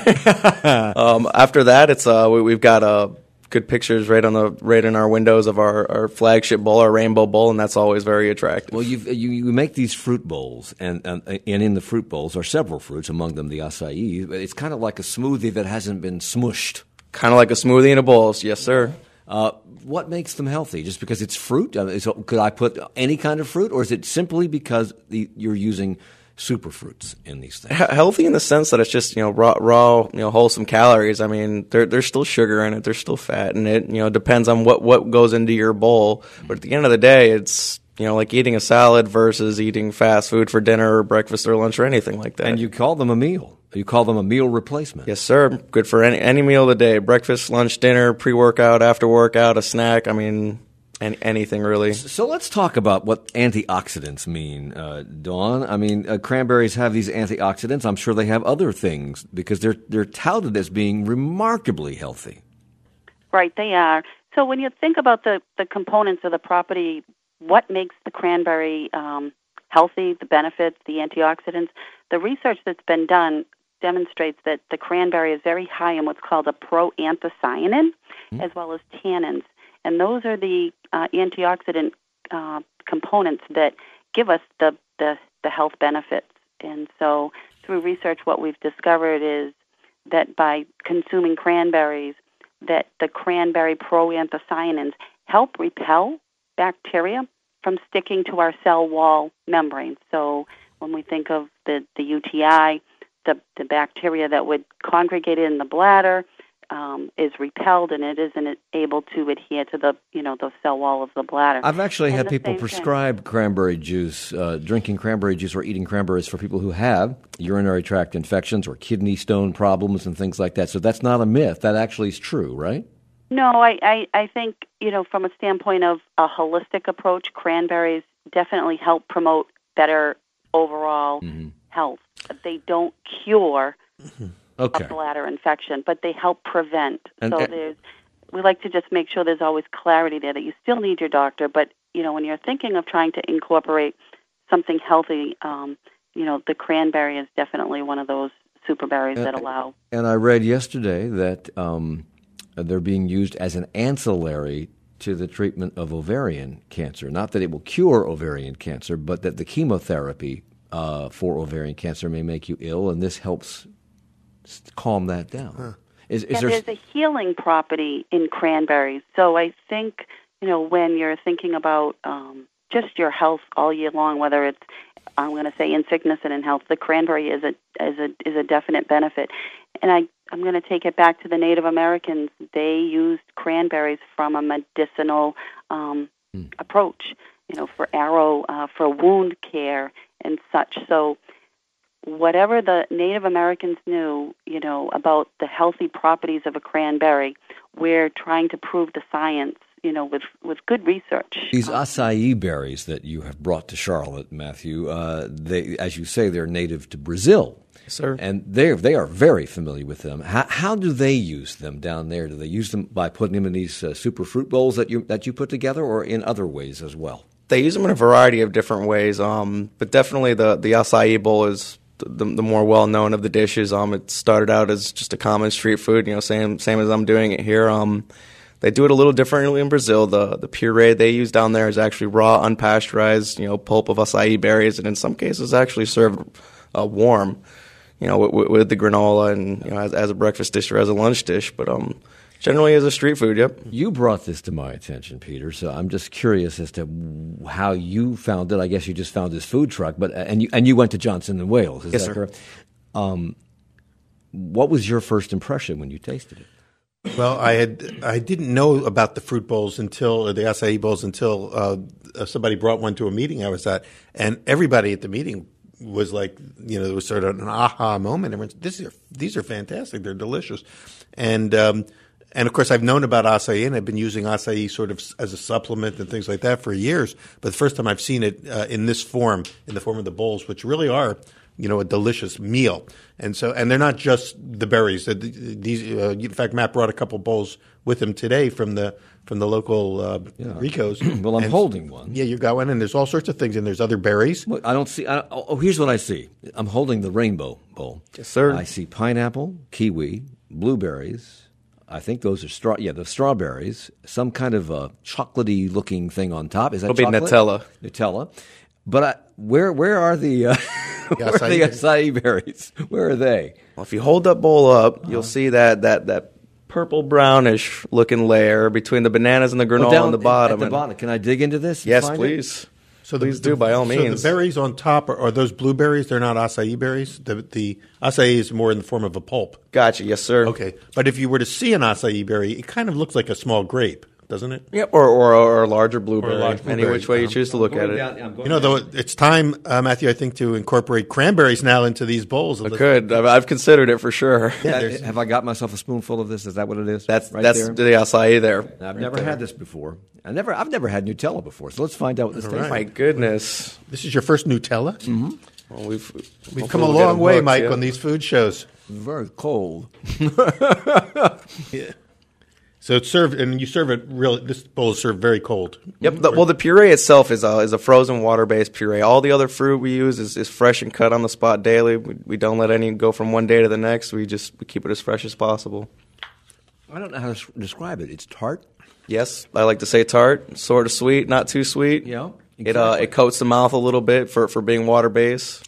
um, after that, it's uh, we, we've got uh, good pictures right on the right in our windows of our, our flagship bowl, our rainbow bowl, and that's always very attractive. Well, you've, you you make these fruit bowls, and, and and in the fruit bowls are several fruits, among them the acai. It's kind of like a smoothie that hasn't been smushed. Kind of like a smoothie in a bowl, yes, sir. Uh, what makes them healthy? Just because it's fruit? I mean, so could I put any kind of fruit, or is it simply because the, you're using superfruits in these things? H- healthy in the sense that it's just, you know, raw, raw, you know, wholesome calories. I mean, there, there's still sugar in it, there's still fat in it. You know, it depends on what, what goes into your bowl. But at the end of the day, it's, you know, like eating a salad versus eating fast food for dinner or breakfast or lunch or anything like that. And you call them a meal. You call them a meal replacement. Yes, sir. Good for any any meal of the day. Breakfast, lunch, dinner, pre-workout, after workout, a snack. I mean, any, anything really. So let's talk about what antioxidants mean, uh, Dawn. I mean, uh, cranberries have these antioxidants. I'm sure they have other things because they're they're touted as being remarkably healthy. Right, they are. So when you think about the, the components of the property, what makes the cranberry um, healthy, the benefits, the antioxidants, the research that's been done demonstrates that the cranberry is very high in what's called a proanthocyanin, mm-hmm. as well as tannins. And those are the uh, antioxidant uh, components that give us the, the, the health benefits. And so through research, what we've discovered is that by consuming cranberries, that the cranberry proanthocyanins help repel bacteria from sticking to our cell wall membrane. So when we think of the, the U T I, the, the bacteria that would congregate in the bladder um, is repelled, and it isn't able to adhere to the you know the cell wall of the bladder. I've actually and had people prescribe thing. cranberry juice, uh, drinking cranberry juice or eating cranberries for people who have urinary tract infections or kidney stone problems and things like that. So that's not a myth. That actually is true, right? No, I, I, I think, you know, from a standpoint of a holistic approach, cranberries definitely help promote better overall mm-hmm. health. They don't cure mm-hmm. okay. a bladder infection, but they help prevent. And, so and, there's, we like to just make sure there's always clarity there that you still need your doctor, but, you know, when you're thinking of trying to incorporate something healthy, um, you know, the cranberry is definitely one of those super berries and, that allow. And I read yesterday that um, they're being used as an ancillary to the treatment of ovarian cancer. Not that it will cure ovarian cancer, but that the chemotherapy uh, for ovarian cancer may make you ill, and this helps calm that down. Huh. Is, is and there... there's a healing property in cranberries. So I think, you know, when you're thinking about um, just your health all year long, whether it's, I'm going to say, in sickness and in health, the cranberry is a is a is a definite benefit. And I I'm going to take it back to the Native Americans. They used cranberries from a medicinal um, mm. approach, you know, for arrow, uh, for wound care and such. So whatever the Native Americans knew, you know, about the healthy properties of a cranberry, we're trying to prove the science, you know, with, with good research. These acai berries that you have brought to Charlotte, Matthew, uh, they, as you say, they're native to Brazil. Sir. And they they are very familiar with them. How, how do they use them down there? Do they use them by putting them in these uh, super fruit bowls that you that you put together, or in other ways as well? They use them in a variety of different ways, um, but definitely the, the acai bowl is the, the more well-known of the dishes. Um, it started out as just a common street food, you know, same same as I'm doing it here. Um, they do it a little differently in Brazil. The the puree they use down there is actually raw, unpasteurized, you know, pulp of acai berries, and in some cases actually served uh, warm. You know, with, with the granola and, you know, as, as a breakfast dish or as a lunch dish. But um, Generally as a street food, yep. You brought this to my attention, Peter, so I'm just curious as to how you found it. I guess you just found this food truck, but and you and you went to Johnson and Wales, is yes, that sir. correct? Um, what was your first impression when you tasted it? Well, I had I didn't know about the fruit bowls until or the acai bowls until uh, somebody brought one to a meeting I was at, and everybody at the meeting was like, you know, it was sort of an aha moment. Everyone's, this is these are fantastic. They're delicious, and. Um, And, of course, I've known about acai, and I've been using acai sort of as a supplement and things like that for years. But the first time I've seen it uh, in this form, in the form of the bowls, which really are, you know, a delicious meal. And so, and they're not just the berries. These, uh, in fact, Matt brought a couple bowls with him today from the from the local uh, Yeah. Rico's. Well, I'm And- holding one. Yeah, you got one, and there's all sorts of things, and there's other berries. Look, I don't see. I, oh, here's what I see. I'm holding the rainbow bowl. Yes, sir. I see pineapple, kiwi, blueberries. I think those are straw. Yeah, the strawberries. Some kind of a chocolatey looking thing on top. Is that It'll be chocolate? Nutella. Nutella. But I, where where are the uh, where are the acai berries? Where are they? Well, if you hold that bowl up, you'll see that that that purple brownish looking layer between the bananas and the granola Oh, down on the bottom. At the and- bottom. Can I dig into this? and Yes, find it? please. So Please do, by all means. So the berries on top, are, are those blueberries? They're not acai berries? The, the acai is more in the form of a pulp. Gotcha, yes, sir. Okay. But if you were to see an acai berry, it kind of looks like a small grape, doesn't it? Yep, or, or, or a larger blueberry. Or a large Any blueberry, which way you um, choose to I'm look going at it. down- I'm going You know, though, it's time, uh, Matthew, I think, to incorporate cranberries now into these bowls. I could. I've, I've considered it for sure. That- have I got myself a spoonful of this? Is that what it is? That's right that's there? the acai there. I've Right never there. had this before. I never. I've never had Nutella before. So let's find out what this All tastes right. My like. goodness. This is your first Nutella? Mm-hmm. Well, we've We've hopefully come a we'll get long them way, hooked, Mike, yeah. on these food shows. Very cold. Yeah. So it's served, and you serve it really. This bowl is served very cold. Yep. The, well, the puree itself is a, is a frozen water-based puree. All the other fruit we use is, is fresh and cut on the spot daily. We, we don't let any go from one day to the next. We just we keep it as fresh as possible. I don't know how to s- describe it. It's tart. Yes, I like to say tart, sort of sweet, not too sweet. Yeah, It uh, exactly. it coats the mouth a little bit for, for being water-based.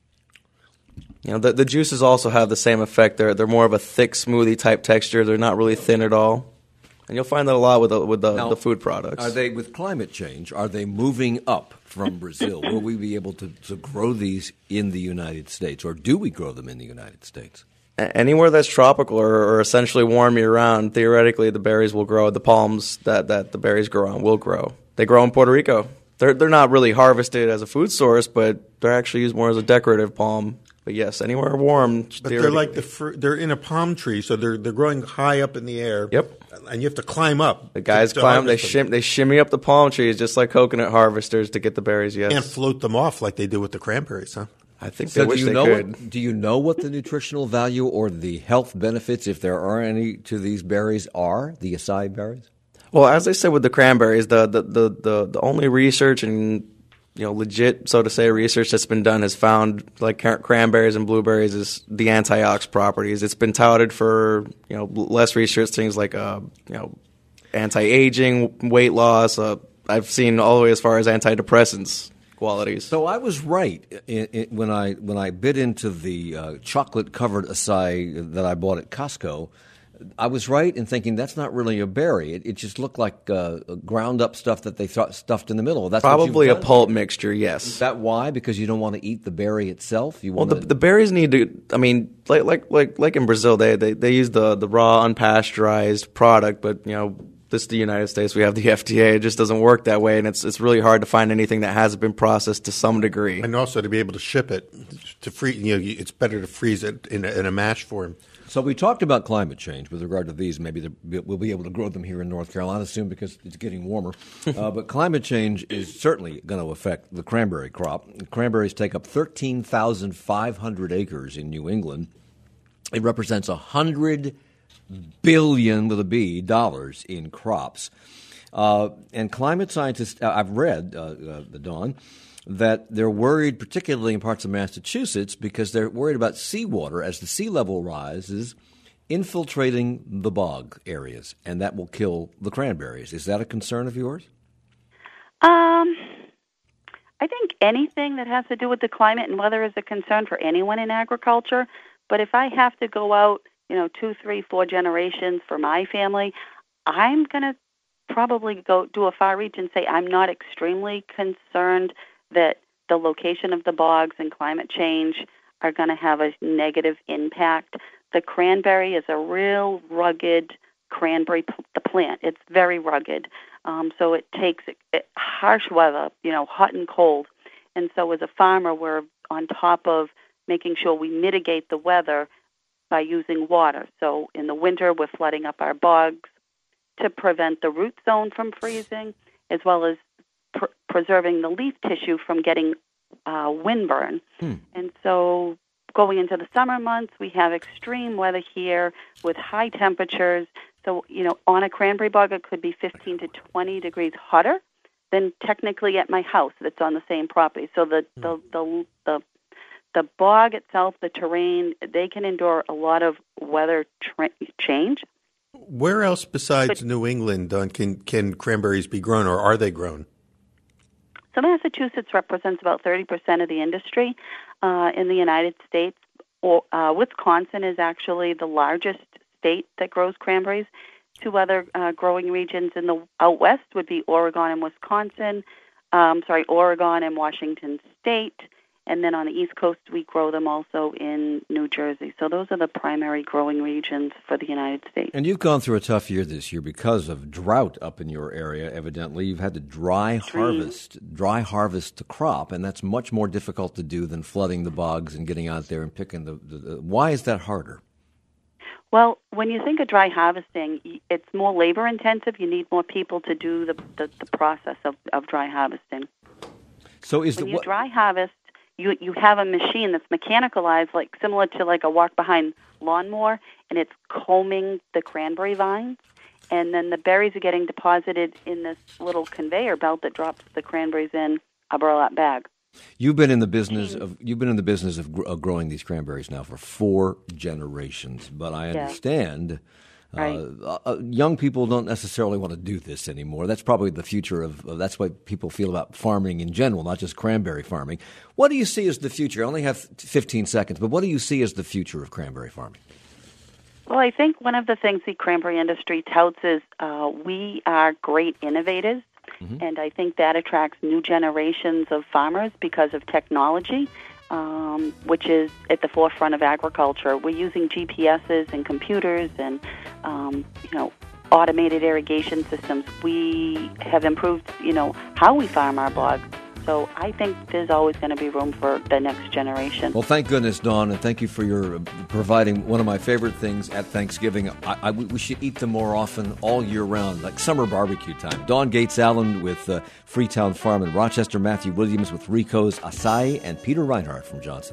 You know, the the juices also have the same effect. They're they're more of a thick smoothie type texture. They're not really thin at all. And you'll find that a lot with the, with the, Now, the food products. Are they, with climate change, are they moving up from Brazil? Will we be able to, to grow these in the United States, or do we grow them in the United States? A- Anywhere that's tropical or, or essentially warm year-round, theoretically the berries will grow. The palms that, that the berries grow on will grow. They grow in Puerto Rico. They're they're not really harvested as a food source, but they're actually used more as a decorative palm. But yes, anywhere warm. But they're like the fr- they're in a palm tree, so they're they're growing high up in the air. Yep. And you have to climb up. The guys to- to climb, they harvest them. shim, they shimmy up the palm trees just like coconut harvesters to get the berries. Yes, Can't float them off like they do with the cranberries, huh? I think So they do wish you they know could. what, do you know what the nutritional value or the health benefits, if there are any, to these berries are, the acai berries? Well, as I said with the cranberries, the the, the, the, the only research and you know legit, so to say, research that's been done has found like cran- cranberries and blueberries is the antioxidant properties. It's been touted for you know less research things like uh, you know anti-aging, weight loss. Uh, I've seen all the way as far as antidepressants qualities. So I was right in, in, when I when I bit into the uh, chocolate covered acai that I bought at Costco. I was right in thinking that's not really a berry. It, it just looked like uh, ground up stuff that they th- stuffed in the middle. That's what Probably you've a done? pulp mixture. Yes. Is that why? Because you don't want to eat the berry itself. You Well, want the, the berries need to. I mean, like like like like in Brazil, they they, they use the, the raw, unpasteurized product. But you know, this is the United States. We have the F D A. It just doesn't work that way, and it's it's really hard to find anything that hasn't been processed to some degree. And also to be able to ship it to free. You know, it's better to freeze it in a, in a mash form. So we talked about climate change with regard to these. Maybe the, we'll be able to grow them here in North Carolina soon because it's getting warmer. uh, but climate change is certainly going to affect the cranberry crop. Cranberries take up thirteen thousand five hundred acres in New England. It represents one hundred billion with a B dollars in crops. Uh, and climate scientists, uh, I've read, uh, uh, the Dawn, that they're worried, particularly in parts of Massachusetts, because they're worried about seawater as the sea level rises, infiltrating the bog areas, and that will kill the cranberries. Is that a concern of yours? Um, I think anything that has to do with the climate and weather is a concern for anyone in agriculture. But if I have to go out you know, two, three, four generations for my family, I'm going to probably go do a far reach and say I'm not extremely concerned that the location of the bogs and climate change are going to have a negative impact. The cranberry is a real rugged cranberry, the plant. It's very rugged. Um, so it takes it, harsh weather, you know, hot and cold. And so as a farmer, we're on top of making sure we mitigate the weather by using water. So in the winter, we're flooding up our bogs to prevent the root zone from freezing, as well as pr- preserving the leaf tissue from getting uh, windburn. Hmm. And so going into the summer months, we have extreme weather here with high temperatures. So, you know, on a cranberry bog, it could be fifteen to twenty degrees hotter than technically at my house that's on the same property. So the hmm. the, the the the bog itself, the terrain, they can endure a lot of weather tra- change. Where else besides but, New England, Don, can, can cranberries be grown, or are they grown? So Massachusetts represents about thirty percent of the industry uh, in the United States. Or, uh, Wisconsin is actually the largest state that grows cranberries. Two other uh, growing regions in the out west would be Oregon and Wisconsin. Um, sorry, Oregon and Washington State. And then on the East Coast, we grow them also in New Jersey. So those are the primary growing regions for the United States. And you've gone through a tough year this year because of drought up in your area, evidently. You've had to dry harvest, dry harvest the crop, and that's much more difficult to do than flooding the bogs and getting out there and picking the, the, the why is that harder? Well, when you think of dry harvesting, it's more labor intensive. You need more people to do the, the, the process of, of dry harvesting. So is when the, you what, dry harvest, You you have a machine that's mechanicalized, like similar to like a walk-behind lawnmower, and it's combing the cranberry vines, and then the berries are getting deposited in this little conveyor belt that drops the cranberries in a burlap bag. You've been in the business of you've been in the business of, gr- of growing these cranberries now for four generations, but I understand. Yeah. Right. Uh, uh, young people don't necessarily want to do this anymore. That's probably the future of, of – that's what people feel about farming in general, not just cranberry farming. What do you see as the future? I only have fifteen seconds, but what do you see as the future of cranberry farming? Well, I think one of the things the cranberry industry touts is uh, we are great innovators, mm-hmm. and I think that attracts new generations of farmers because of technology. Um, which is at the forefront of agriculture. We're using G P S's and computers and, um, you know, automated irrigation systems. We have improved, you know, how we farm our bogs. So I think there's always going to be room for the next generation. Well, thank goodness, Dawn, and thank you for your uh, providing one of my favorite things at Thanksgiving. I, I, we should eat them more often all year round, like summer barbecue time. Dawn Gates Allen with uh, Freetown Farm in Rochester, Matthew Williams with Rico's Acai, and Peter Reinhardt from Johnson.